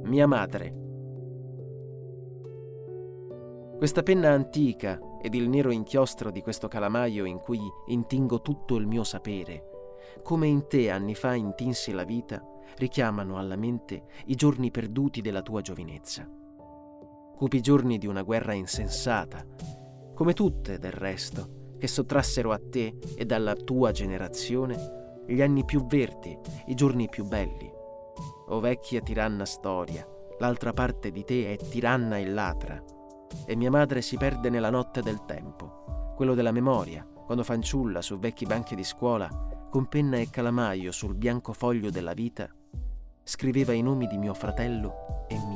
Mia madre. Questa penna antica ed il nero inchiostro di questo calamaio in cui intingo tutto il mio sapere, come in te anni fa intinsi la vita, richiamano alla mente i giorni perduti della tua giovinezza. Cupi giorni di una guerra insensata, come tutte del resto, che sottrassero a te e alla tua generazione gli anni più verdi, i giorni più belli. O vecchia tiranna storia, l'altra parte di te è tiranna e ladra, e mia madre si perde nella notte del tempo, quello della memoria, quando fanciulla su vecchi banchi di scuola, con penna e calamaio sul bianco foglio della vita, scriveva i nomi di mio fratello e